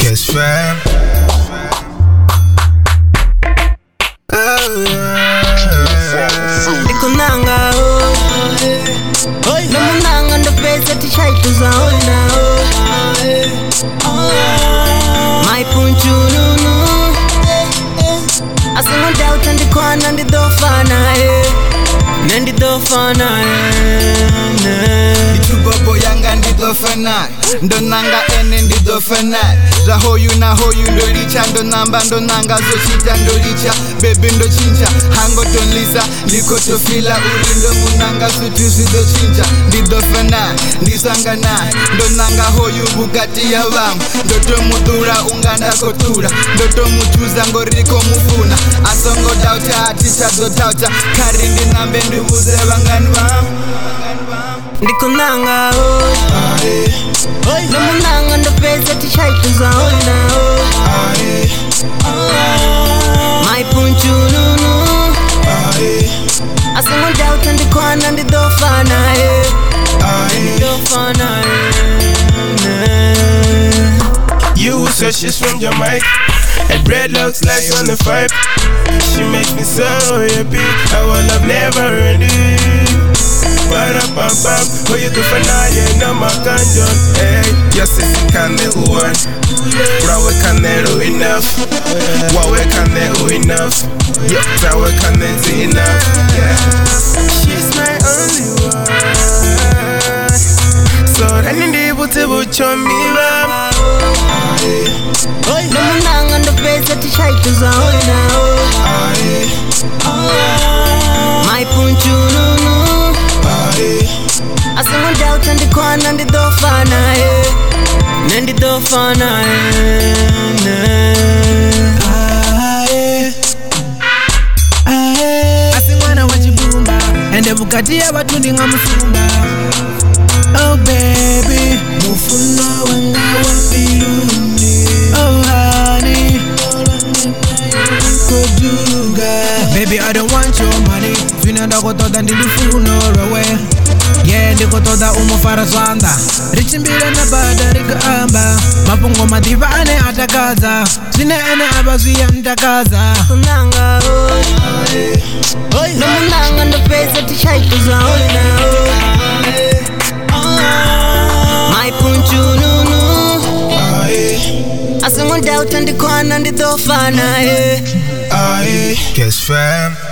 Guess fam. Nikunanga Namunanga ndo pesa tichaituza hoina My punchununu Asingo dauta ndikwana ndidofana Nendidofana Itubobo yanga ndidofana Ndonanga ene ndidofana Rahoyu na hoyu ndolicha Ndonanga zochita ndolicha Bebe ndochincha Hango tonlisa Liko tofila urindo munanga sutu sidochincha Ndidofana Ndisangana Ndonanga hoyu bugati ya vamu Ndoto mutura unganda kotura Ndoto mutuza ngoriko mufuna Asongo dauta aticha do dauta Karindi nambe ndibuze vangani vamu Ndikunanga Namunanga ndo pesa tichaituza hoina My punchununu Asingo dauta ndikwana ndidofana Ndidofana You said she's from Jamaica. Her bread looks like on the fire. She makes me so happy. Our love never ending. Ba-da-bam-bam. Who you do for now? You know my kanjon. Hey, your sister can't do one. Bro, we can't do enough. What we can't do enough. Yup, bro, we can't do enough. Yeah, she's my only one. So then in the able to me up. Namunanga ndo pesa tichaituza hoina My punchununu Asingo dauta ndikwana ndidofana Nendidofana Asingwana wachibumba Ende bukati ya watu ndinga musumba Oh baby Mufuna wanga wapiruni Oh honey Koduga Baby I don't want your money Fina ndako toda ndilufuna rawe Yeah ndiko toda umufara swanda Richimbile na bada rika amba Mapungo madiva ane atakaza Sine ene abazuya mtakaza Namunanga Namunanga ndo pesa tichaituza hoina My punchununu Asingo dauta ndikwana ndidofana Guess fam.